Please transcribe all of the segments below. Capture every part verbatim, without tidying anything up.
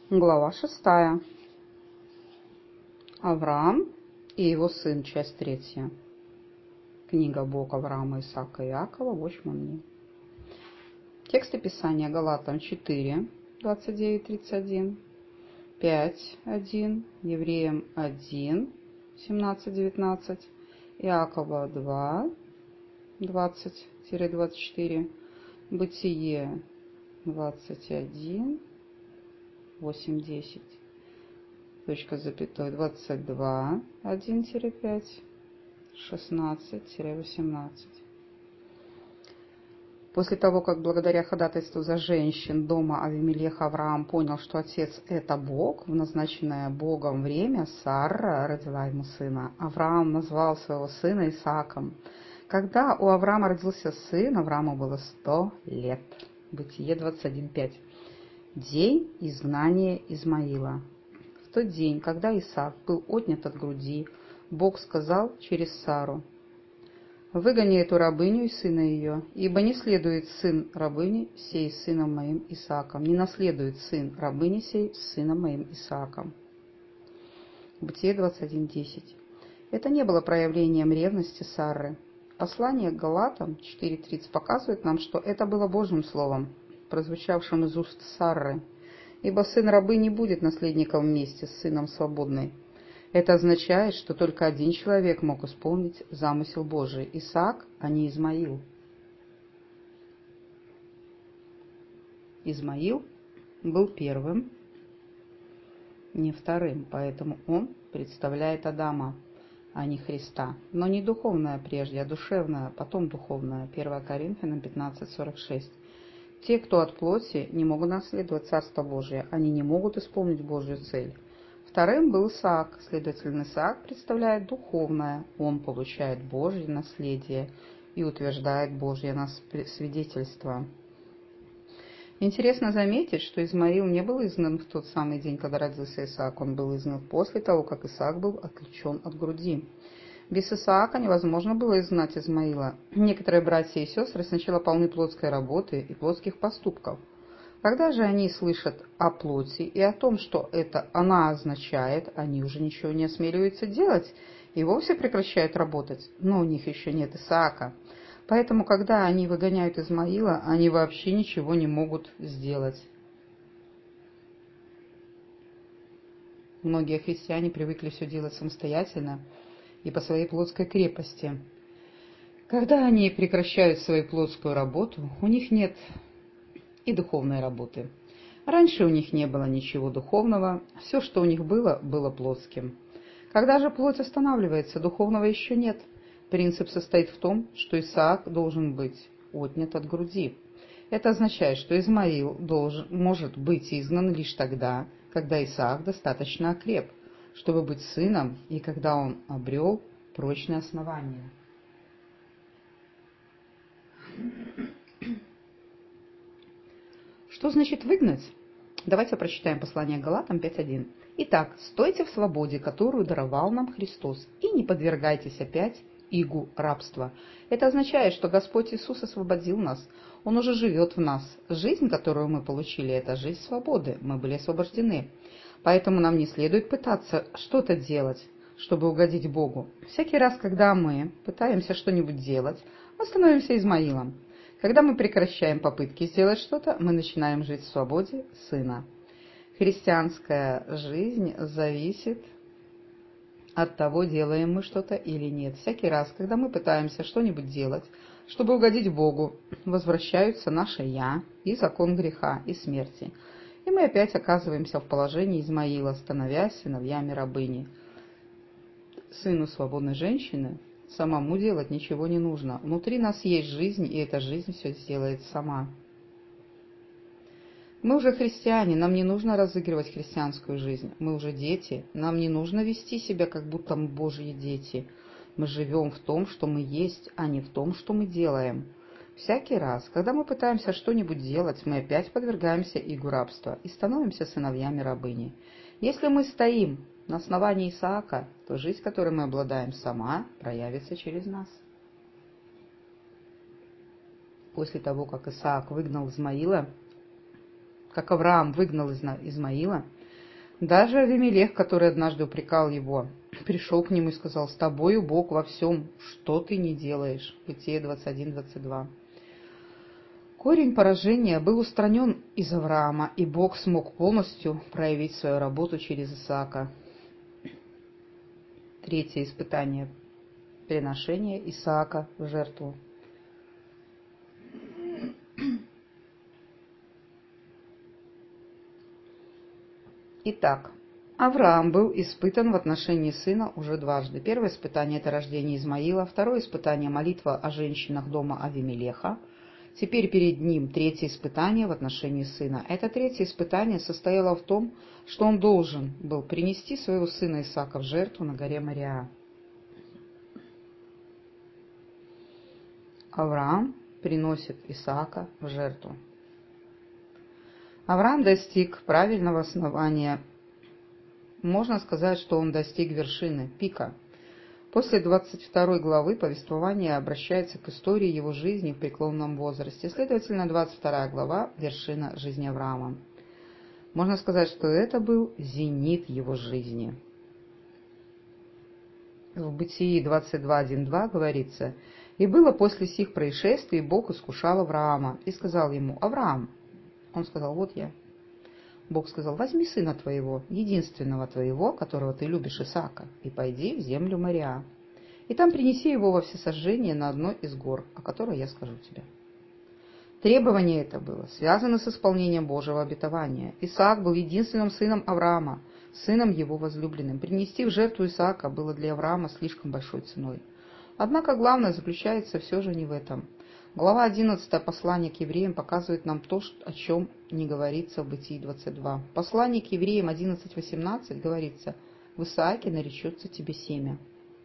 Глава шестая. Авраам и его сын. Часть третья. Книга Бог Авраама, Исаака и Иакова. Watchman. Тексты Писания. Галатам четыре, двадцать девять тридцать один, пять один, Евреям один, семнадцать девятнадцать, Иакова два, двадцать двадцать четыре, Бытие двадцать один, восемь десять. Точка запятой двадцать два, один пять, шестнадцать восемнадцать. После того, как благодаря ходатайству за женщин дома Авимелеха Авраам понял, что отец – это Бог, в назначенное Богом время Сара родила ему сына. Авраам назвал своего сына Исааком. Когда у Авраама родился сын, Аврааму было сто лет. Бытие двадцать один пять. День изгнания Измаила. В тот день, когда Исаак был отнят от груди, Бог сказал через Сару: «Выгони эту рабыню и сына ее, ибо не следует сын рабыни сей с сыном моим Исааком, не наследует сын рабыни сей с сыном моим Исааком». Бытие двадцать один десять. Это не было проявлением ревности Сары. Послание к Галатам четыре тридцать показывает нам, что это было Божьим словом, прозвучавшим из уст Сары, ибо сын рабы не будет наследником вместе с сыном свободной. Это означает, что только один человек мог исполнить замысел Божий – Исаак, а не Измаил. Измаил был первым, не вторым, поэтому он представляет Адама, а не Христа. Но не духовное прежде, а душевное, потом духовное. первое Коринфянам пятнадцать сорок шесть. Те, кто от плоти, не могут наследовать Царство Божие, они не могут исполнить Божью цель. Вторым был Исаак, следовательно, Исаак представляет духовное, он получает Божье наследие и утверждает Божье свидетельство. Интересно заметить, что Измаил не был изгнан в тот самый день, когда родился Исаак, он был изгнан после того, как Исаак был отключен от груди. Без Исаака невозможно было изгнать Измаила. Некоторые братья и сестры сначала полны плотской работы и плотских поступков. Когда же они слышат о плоти и о том, что это она означает, они уже ничего не осмеливаются делать и вовсе прекращают работать, но у них еще нет Исаака. Поэтому, когда они выгоняют Измаила, они вообще ничего не могут сделать. Многие христиане привыкли все делать самостоятельно и по своей плотской крепости. Когда они прекращают свою плотскую работу, у них нет и духовной работы. Раньше у них не было ничего духовного, все, что у них было, было плотским. Когда же плоть останавливается, духовного еще нет. Принцип состоит в том, что Исаак должен быть отнят от груди. Это означает, что Измаил должен, может быть изгнан лишь тогда, когда Исаак достаточно окреп, чтобы быть сыном, и когда он обрел прочное основание. Что значит выгнать? Давайте прочитаем послание к Галатам пять один. «Итак, стойте в свободе, которую даровал нам Христос, и не подвергайтесь опять игу рабства». Это означает, что Господь Иисус освободил нас. Он уже живет в нас. Жизнь, которую мы получили, это жизнь свободы. Мы были освобождены. Поэтому нам не следует пытаться что-то делать, чтобы угодить Богу. Всякий раз, когда мы пытаемся что-нибудь делать, мы становимся Измаилом. Когда мы прекращаем попытки сделать что-то, мы начинаем жить в свободе Сына. Христианская жизнь зависит от того, делаем мы что-то или нет. Всякий раз, когда мы пытаемся что-нибудь делать, чтобы угодить Богу, возвращаются наше «я» и закон греха и смерти. И мы опять оказываемся в положении Измаила, становясь сыновьями рабыни. Сыну свободной женщины самому делать ничего не нужно. Внутри нас есть жизнь, и эта жизнь все сделает сама. Мы уже христиане, нам не нужно разыгрывать христианскую жизнь. Мы уже дети, нам не нужно вести себя, как будто мы Божьи дети. Мы живем в том, что мы есть, а не в том, что мы делаем. Всякий раз, когда мы пытаемся что-нибудь делать, мы опять подвергаемся игу рабства и становимся сыновьями рабыни. Если мы стоим на основании Исаака, то жизнь, которой мы обладаем, сама проявится через нас. После того, как Исаак выгнал Измаила, как Авраам выгнал Измаила, Даже Авимелех, который однажды упрекал его, пришел к нему и сказал: «С тобою Бог во всем, что ты не делаешь». Бытие двадцать один двадцать два. Корень поражения был устранен из Авраама, и Бог смог полностью проявить свою работу через Исаака. Третье испытание. Приношение Исаака в жертву. Итак, Авраам был испытан в отношении сына уже дважды. Первое испытание – это рождение Измаила. Второе испытание – молитва о женщинах дома Авимелеха. Теперь перед ним третье испытание в отношении сына. Это третье испытание состояло в том, что он должен был принести своего сына Исаака в жертву на горе Мориа. Авраам приносит Исаака в жертву. Авраам достиг правильного основания. Можно сказать, что он достиг вершины, пика. После двадцать второй главы повествование обращается к истории его жизни в преклонном возрасте. Следовательно, двадцать вторая глава – вершина жизни Авраама. Можно сказать, что это был зенит его жизни. В Бытии двадцать два один два говорится: «И было после сих происшествий, Бог искушал Авраама и сказал ему: Авраам». Он сказал: «Вот я». Бог сказал: «Возьми сына твоего, единственного твоего, которого ты любишь, Исаака, и пойди в землю Мориа, и там принеси его во всесожжение на одной из гор, о которой я скажу тебе». Требование это было связано с исполнением Божьего обетования. Исаак был единственным сыном Авраама, сыном его возлюбленным. Принести в жертву Исаака было для Авраама слишком большой ценой. Однако главное заключается все же не в этом. Глава одиннадцатая послания к евреям показывает нам то, о чем не говорится в Бытии двадцать два. В послании к евреям одиннадцать восемнадцать говорится: «В Исааке наречется тебе семя».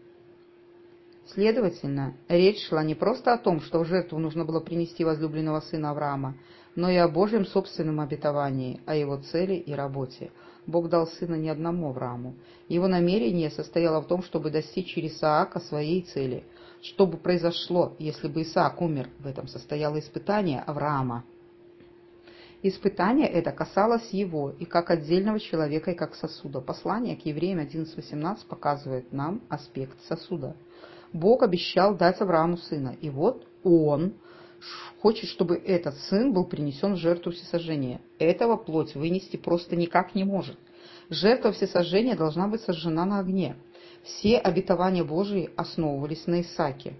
Следовательно, речь шла не просто о том, что в жертву нужно было принести возлюбленного сына Авраама, но и о Божьем собственном обетовании, о его цели и работе. Бог дал сына не одному Аврааму. Его намерение состояло в том, чтобы достичь через Исаака своей цели. Что бы произошло, если бы Исаак умер? В этом состояло испытание Авраама. Испытание это касалось его и как отдельного человека, и как сосуда. Послание к евреям одиннадцать восемнадцать показывает нам аспект сосуда. Бог обещал дать Аврааму сына, и вот он хочет, чтобы этот сын был принесен в жертву всесожжения. Этого плоть вынести просто никак не может. Жертва всесожжения должна быть сожжена на огне. Все обетования Божии основывались на Исааке.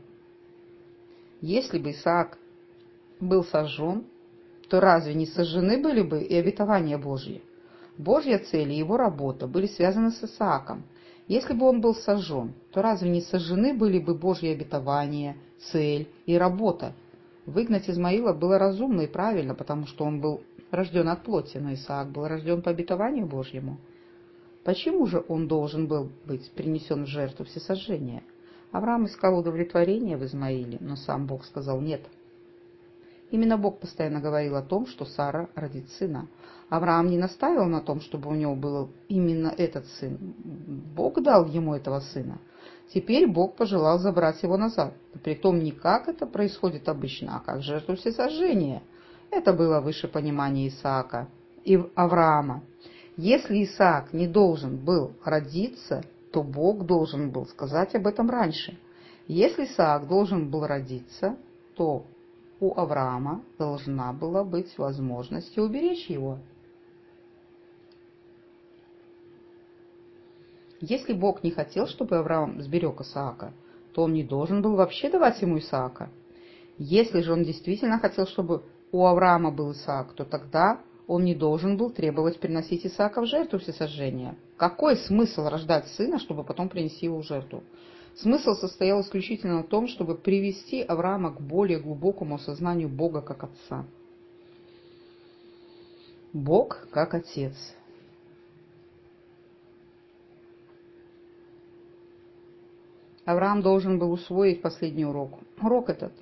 Если бы Исаак был сожжен, то разве не сожжены были бы и обетования Божьи? Божья цель и его работа были связаны с Исааком. Если бы он был сожжен, то разве не сожжены были бы Божьи обетования, цель и работа? Выгнать Измаила было разумно и правильно, потому что он был рожден от плоти, но Исаак был рожден по обетованию Божьему. Почему же он должен был быть принесен в жертву всесожжения? Авраам искал удовлетворения в Измаиле, но сам Бог сказал нет. Именно Бог постоянно говорил о том, что Сара родит сына. Авраам не настаивал на том, чтобы у него был именно этот сын. Бог дал ему этого сына. Теперь Бог пожелал забрать его назад. Притом не как это происходит обычно, а как жертву всесожжения. Это было выше понимания Исаака и Авраама. Если Исаак не должен был родиться, то Бог должен был сказать об этом раньше. Если Исаак должен был родиться, то у Авраама должна была быть возможность уберечь его. Если Бог не хотел, чтобы Авраам сберег Исаака, то он не должен был вообще давать ему Исаака. Если же он действительно хотел, чтобы у Авраама был Исаак, то тогда он не должен был требовать приносить Исаака в жертву всесожжения. Какой смысл рождать сына, чтобы потом принести его в жертву? Смысл состоял исключительно в том, чтобы привести Авраама к более глубокому осознанию Бога как Отца. Бог как Отец. Авраам должен был усвоить последний урок. Урок этот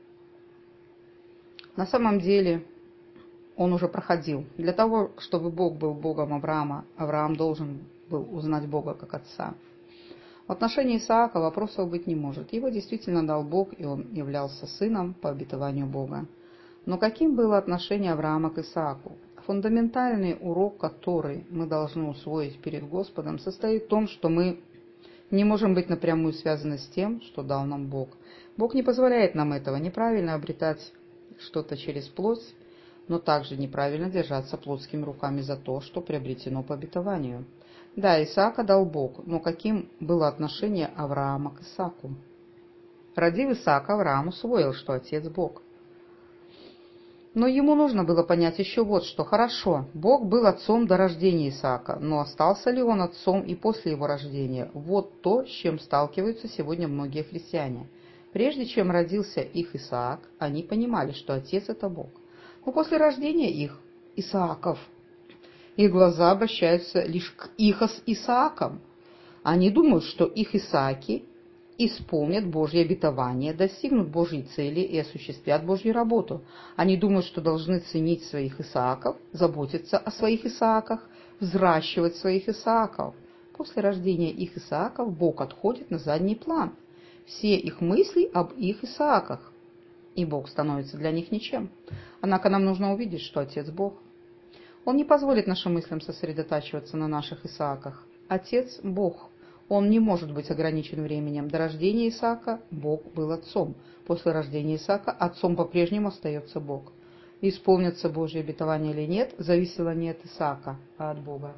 на самом деле он уже проходил. Для того, чтобы Бог был Богом Авраама, Авраам должен был узнать Бога как Отца. В отношении Исаака вопросов быть не может. Его действительно дал Бог, и он являлся сыном по обетованию Бога. Но каким было отношение Авраама к Исааку? Фундаментальный урок, который мы должны усвоить перед Господом, состоит в том, что мы не можем быть напрямую связаны с тем, что дал нам Бог. Бог не позволяет нам этого, неправильно обретать что-то через плоть, но также неправильно держаться плотскими руками за то, что приобретено по обетованию. Да, Исаака дал Бог, но каким было отношение Авраама к Исааку? Родив Исаака, Авраам усвоил, что отец Бог. Но ему нужно было понять еще вот что. Хорошо, Бог был отцом до рождения Исаака, но остался ли он отцом и после его рождения? Вот то, с чем сталкиваются сегодня многие христиане. Прежде чем родился их Исаак, они понимали, что отец – это Бог. Но после рождения их, Исааков, их глаза обращаются лишь к их с Исааком. Они думают, что их Исааки исполнят Божье обетование, достигнут Божьей цели и осуществят Божью работу. Они думают, что должны ценить своих Исааков, заботиться о своих Исааках, взращивать своих Исааков. После рождения их Исааков Бог отходит на задний план. Все их мысли об их Исааках, и Бог становится для них ничем. Однако нам нужно увидеть, что Отец Бог. Он не позволит нашим мыслям сосредотачиваться на наших Исааках. Отец Бог. Он не может быть ограничен временем. До рождения Исаака Бог был отцом. После рождения Исаака отцом по-прежнему остается Бог. Исполнится Божье обетование или нет, зависело не от Исаака, а от Бога.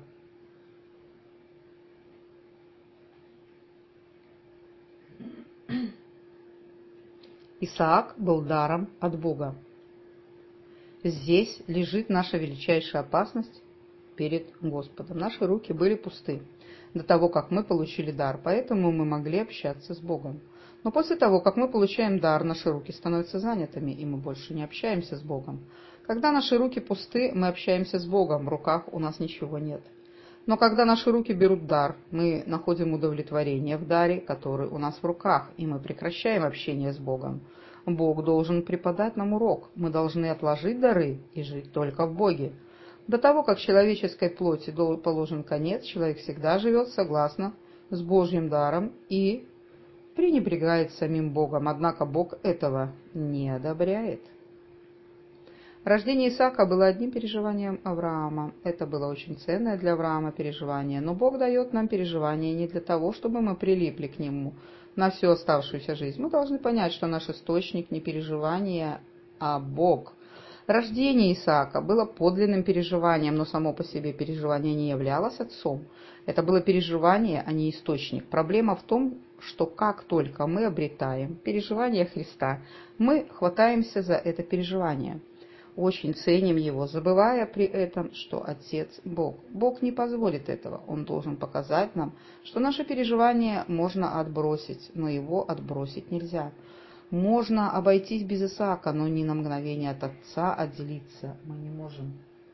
Исаак был даром от Бога. Здесь лежит наша величайшая опасность перед Господом. Наши руки были пусты до того, как мы получили дар, поэтому мы могли общаться с Богом. Но после того, как мы получаем дар, наши руки становятся занятыми, и мы больше не общаемся с Богом. Когда наши руки пусты, мы общаемся с Богом, в руках у нас ничего нет. Но когда наши руки берут дар, мы находим удовлетворение в даре, который у нас в руках, и мы прекращаем общение с Богом. Бог должен преподать нам урок. Мы должны отложить дары и жить только в Боге. До того, как человеческой плоти положен конец, человек всегда живет согласно с Божьим даром и пренебрегает самим Богом. Однако Бог этого не одобряет. Рождение Исаака было одним переживанием Авраама. Это было очень ценное для Авраама переживание. Но Бог дает нам переживание не для того, чтобы мы прилипли к нему на всю оставшуюся жизнь. Мы должны понять, что наш источник не переживание, а Бог. Рождение Исаака было подлинным переживанием, но само по себе переживание не являлось отцом. Это было переживание, а не источник. Проблема в том, что как только мы обретаем переживание Христа, мы хватаемся за это переживание. Очень ценим его, забывая при этом, что Отец – Бог. Бог не позволит этого. Он должен показать нам, что наше переживание можно отбросить, но его отбросить нельзя. Можно обойтись без Исаака, но ни на мгновение от Отца отделиться мы не можем.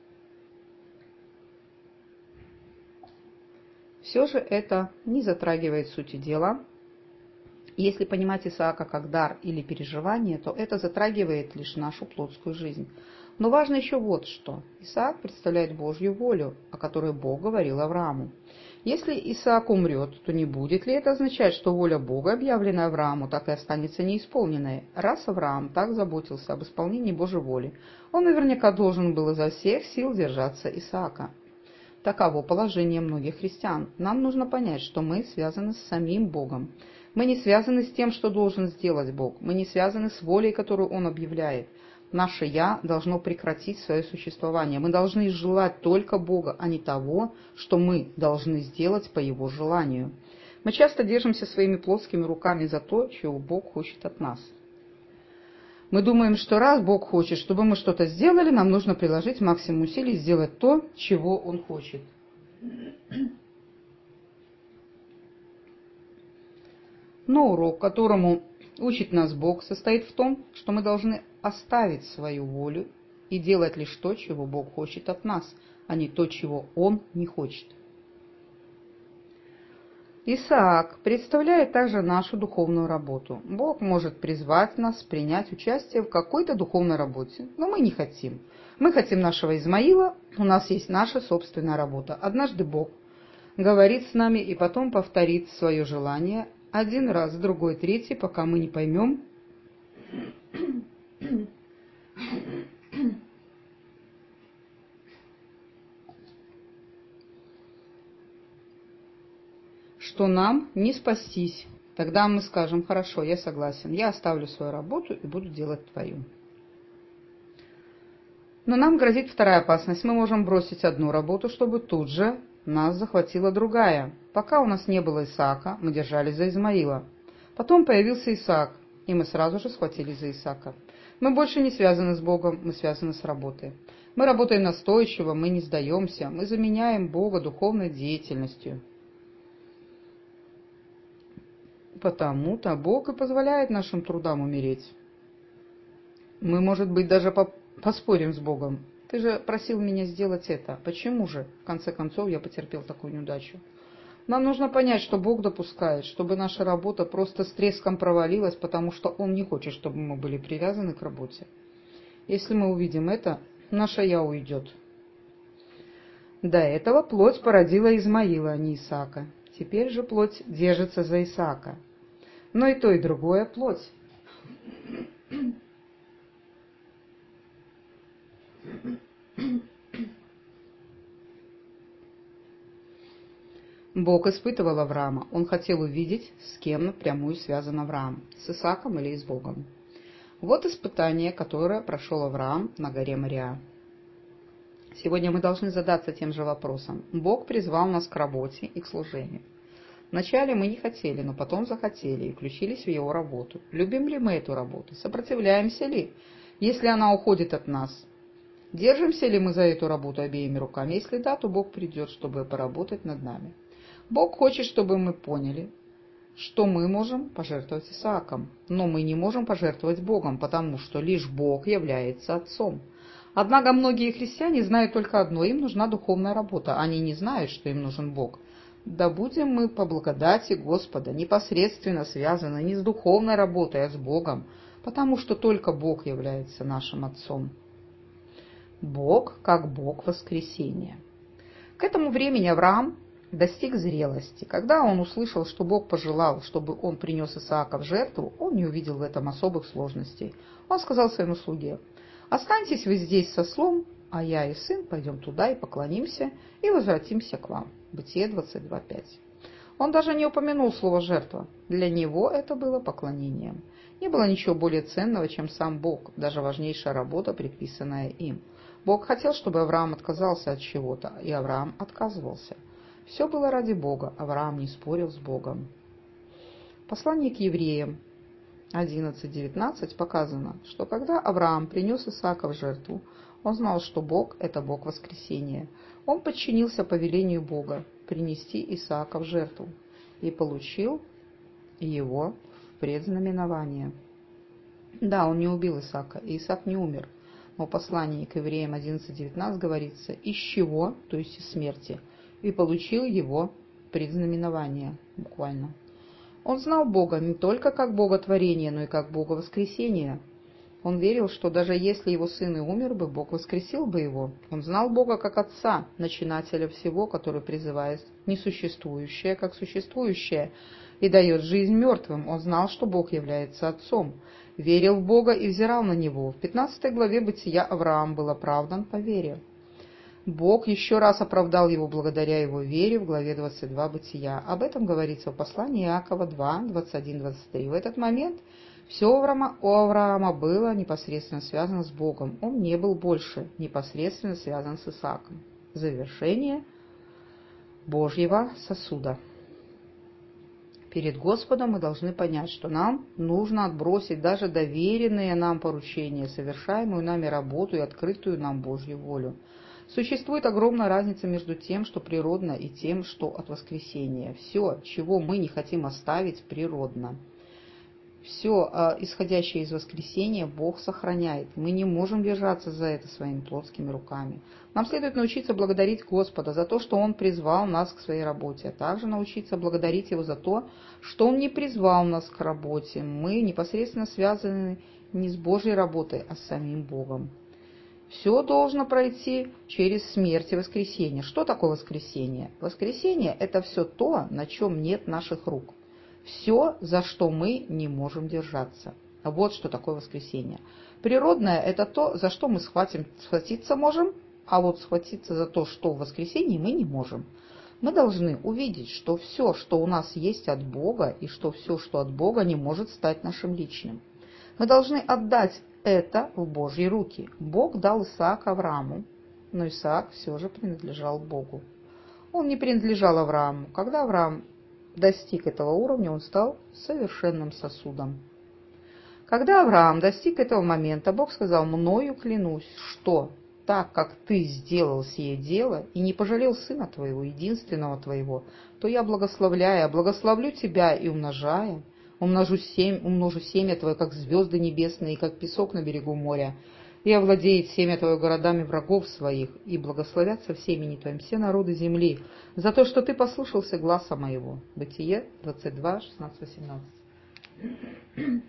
Все же это не затрагивает сути дела. Если понимать Исаака как дар или переживание, то это затрагивает лишь нашу плотскую жизнь. Но важно еще вот что. Исаак представляет Божью волю, о которой Бог говорил Аврааму. Если Исаак умрет, то не будет ли это означать, что воля Бога, объявленная Аврааму, так и останется неисполненной? Раз Авраам так заботился об исполнении Божьей воли, он наверняка должен был изо всех сил держаться Исаака. Таково положение многих христиан. Нам нужно понять, что мы связаны с самим Богом. Мы не связаны с тем, что должен сделать Бог. Мы не связаны с волей, которую Он объявляет. Наше «я» должно прекратить свое существование. Мы должны желать только Бога, а не того, что мы должны сделать по Его желанию. Мы часто держимся своими плотскими руками за то, чего Бог хочет от нас. Мы думаем, что раз Бог хочет, чтобы мы что-то сделали, нам нужно приложить максимум усилий сделать то, чего Он хочет. Но урок, которому учит нас Бог, состоит в том, что мы должны оставить свою волю и делать лишь то, чего Бог хочет от нас, а не то, чего Он не хочет. Исаак представляет также нашу духовную работу. Бог может призвать нас принять участие в какой-то духовной работе, но мы не хотим. Мы хотим нашего Измаила, у нас есть наша собственная работа. Однажды Бог говорит с нами и потом повторит свое желание один раз, другой, третий, пока мы не поймем, что нам не спастись. Тогда мы скажем: хорошо, я согласен, я оставлю свою работу и буду делать твою. Но нам грозит вторая опасность. Мы можем бросить одну работу, чтобы тут же нас захватила другая. Пока у нас не было Исаака, мы держались за Измаила. Потом появился Исаак, и мы сразу же схватились за Исаака. Мы больше не связаны с Богом, мы связаны с работой. Мы работаем настойчиво, мы не сдаемся, мы заменяем Бога духовной деятельностью. Потому-то Бог и позволяет нашим трудам умереть. Мы, может быть, даже поспорим с Богом. Ты же просил меня сделать это. Почему же, в конце концов, я потерпел такую неудачу? Нам нужно понять, что Бог допускает, чтобы наша работа просто с треском провалилась, потому что Он не хочет, чтобы мы были привязаны к работе. Если мы увидим это, наше «я» уйдет. До этого плоть породила Измаила, а не Исаака. Теперь же плоть держится за Исаака. Но и то, и другое плоть. Бог испытывал Авраама. Он хотел увидеть, с кем напрямую связан Авраам, с Исааком или с Богом. Вот испытание, которое прошел Авраам на горе Мориа. Сегодня мы должны задаться тем же вопросом. Бог призвал нас к работе и к служению. Вначале мы не хотели, но потом захотели и включились в Его работу. Любим ли мы эту работу? Сопротивляемся ли, если она уходит от нас? Держимся ли мы за эту работу обеими руками? Если да, то Бог придет, чтобы поработать над нами. Бог хочет, чтобы мы поняли, что мы можем пожертвовать Исааком, но мы не можем пожертвовать Богом, потому что лишь Бог является Отцом. Однако многие христиане знают только одно: им нужна духовная работа. Они не знают, что им нужен Бог. Да будем мы по благодати Господа непосредственно связаны не с духовной работой, а с Богом, потому что только Бог является нашим Отцом. Бог как Бог воскресения. К этому времени Авраам достиг зрелости. Когда он услышал, что Бог пожелал, чтобы он принес Исаака в жертву, он не увидел в этом особых сложностей. Он сказал своему слуге: «Останьтесь вы здесь со ослом, а я и сын пойдем туда и поклонимся, и возвратимся к вам». Бытие двадцать два пять. Он даже не упомянул слово «жертва». Для него это было поклонением. Не было ничего более ценного, чем сам Бог, даже важнейшая работа, предписанная им. Бог хотел, чтобы Авраам отказался от чего-то, и Авраам отказывался. Все было ради Бога, Авраам не спорил с Богом. В послании к евреям одиннадцать девятнадцать показано, что когда Авраам принес Исаака в жертву, он знал, что Бог – это Бог воскресения. Он подчинился повелению Бога принести Исаака в жертву и получил его в предзнаменование. Да, он не убил Исаака, и Исаак не умер. Но в послании к евреям одиннадцать девятнадцать говорится: «Из чего, то есть из смерти, и получил его предзнаменование», буквально. Он знал Бога не только как Бога творения, но и как Бога воскресения. Он верил, что даже если его сын и умер бы, Бог воскресил бы его. Он знал Бога как Отца, начинателя всего, который призывает несуществующее как существующее и дает жизнь мертвым. Он знал, что Бог является Отцом. Верил в Бога и взирал на Него. В пятнадцатой главе Бытия Авраам был оправдан по вере. Бог еще раз оправдал его благодаря его вере в главе двадцать два Бытия. Об этом говорится в послании Иакова два двадцать один двадцать три. В этот момент все у Авраама, у Авраама было непосредственно связано с Богом. Он не был больше непосредственно связан с Исааком. Завершение Божьего сосуда. Перед Господом мы должны понять, что нам нужно отбросить даже доверенные нам поручения, совершаемую нами работу и открытую нам Божью волю. Существует огромная разница между тем, что природно, и тем, что от воскресения. Все, чего мы не хотим оставить, природно. Все, исходящее из воскресения, Бог сохраняет. Мы не можем держаться за это своими плотскими руками. Нам следует научиться благодарить Господа за то, что Он призвал нас к своей работе, а также научиться благодарить Его за то, что Он не призвал нас к работе. Мы непосредственно связаны не с Божьей работой, а с самим Богом. Все должно пройти через смерть и воскресение. Что такое воскресение? Воскресение – это все то, на чем нет наших рук. Все, за что мы не можем держаться. Вот что такое воскресение. Природное – это то, за что мы схватим, схватиться можем, а вот схватиться за то, что в воскресении, мы не можем. Мы должны увидеть, что все, что у нас есть от Бога, и что все, что от Бога, не может стать нашим личным. Мы должны отдать это в Божьи руки. Бог дал Исаака Аврааму, но Исаак все же принадлежал Богу. Он не принадлежал Аврааму. Когда Авраам достиг этого уровня, он стал совершенным сосудом. Когда Авраам достиг этого момента, Бог сказал: «Мною клянусь, что так как ты сделал сие дело и не пожалел сына твоего, единственного твоего, то я, благословляя, благословлю тебя и умножая, умножу, семь, умножу семя твое, как звезды небесные, и как песок на берегу моря, и овладеет семя твое городами врагов своих, и благословятся в семени твоем все народы земли, за то, что ты послушался гласа моего». Бытие двадцать два, шестнадцать, восемнадцать.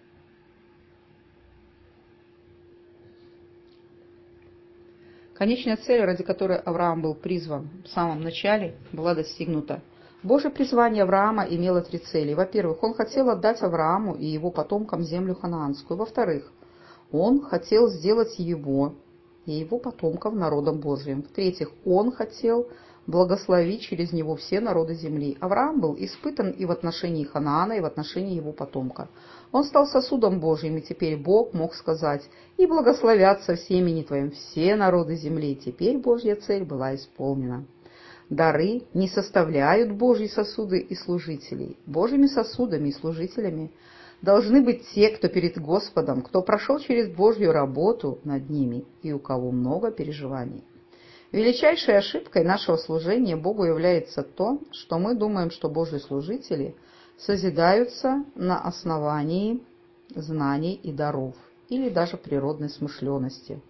Конечная цель, ради которой Авраам был призван в самом начале, была достигнута. Божье призвание Авраама имело три цели. Во-первых, он хотел отдать Аврааму и его потомкам землю ханаанскую. Во-вторых, он хотел сделать его и его потомков народом Божьим. В-третьих, он хотел благословить через него все народы земли. Авраам был испытан и в отношении Ханаана, и в отношении его потомка. Он стал сосудом Божьим, и теперь Бог мог сказать: «И благословятся в семени твоем все народы земли». Теперь Божья цель была исполнена. Дары не составляют Божьи сосуды и служителей. Божьими сосудами и служителями должны быть те, кто перед Господом, кто прошел через Божью работу над ними и у кого много переживаний. Величайшей ошибкой нашего служения Богу является то, что мы думаем, что Божьи служители созидаются на основании знаний и даров, или даже природной смышленности.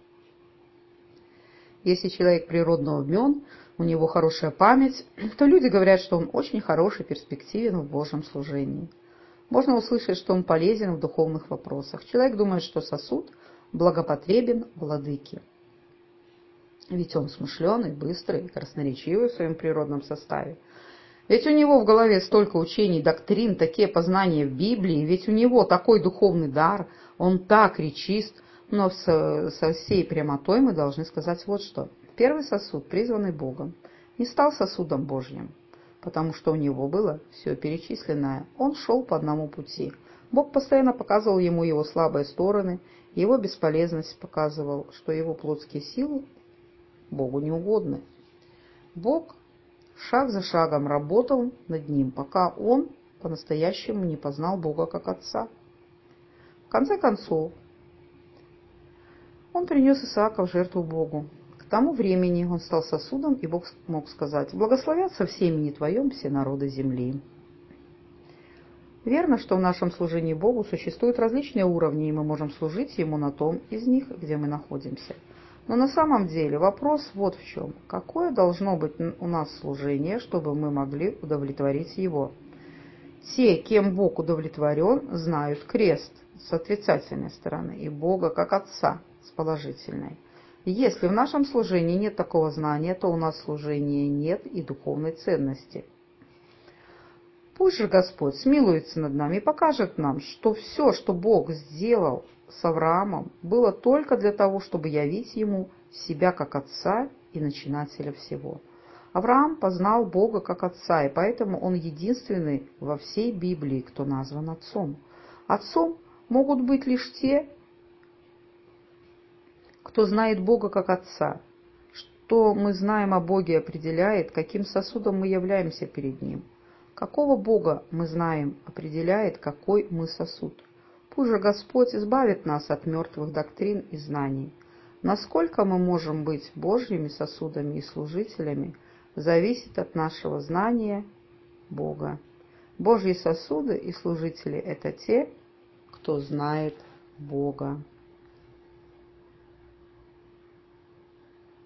Если человек природно умен, у него хорошая память, то люди говорят, что он очень хороший, перспективен в Божьем служении. Можно услышать, что он полезен в духовных вопросах. Человек думает, что сосуд благопотребен владыке. Ведь он смышленый, быстрый и красноречивый в своем природном составе. Ведь у него в голове столько учений, доктрин, такие познания в Библии, ведь у него такой духовный дар, он так речист. Но со, со всей прямотой мы должны сказать вот что. Первый сосуд, призванный Богом, не стал сосудом Божьим, потому что у него было все перечисленное. Он шел по одному пути. Бог постоянно показывал ему его слабые стороны, его бесполезность, показывал, что его плотские силы Богу не угодны. Бог шаг за шагом работал над ним, пока он по-настоящему не познал Бога как Отца. В конце концов, он принес Исаака в жертву Богу. К тому времени он стал сосудом, и Бог мог сказать: «Благословятся в семени твоем все народы земли». Верно, что в нашем служении Богу существуют различные уровни, и мы можем служить Ему на том из них, где мы находимся. Но на самом деле вопрос вот в чем. Какое должно быть у нас служение, чтобы мы могли удовлетворить Его? Те, кем Бог удовлетворен, знают крест с отрицательной стороны и Бога как Отца с положительной. Если в нашем служении нет такого знания, то у нас служения нет и духовной ценности. Пусть же Господь смилуется над нами и покажет нам, что все, что Бог сделал с Авраамом, было только для того, чтобы явить ему себя как Отца и начинателя всего. Авраам познал Бога как Отца, и поэтому он единственный во всей Библии, кто назван Отцом. Отцом могут быть лишь те, кто знает Бога как Отца. Что мы знаем о Боге, определяет, каким сосудом мы являемся перед Ним. Какого Бога мы знаем, определяет, какой мы сосуд. Пусть же Господь избавит нас от мертвых доктрин и знаний. Насколько мы можем быть Божьими сосудами и служителями, зависит от нашего знания Бога. Божьи сосуды и служители – это те, кто знает Бога.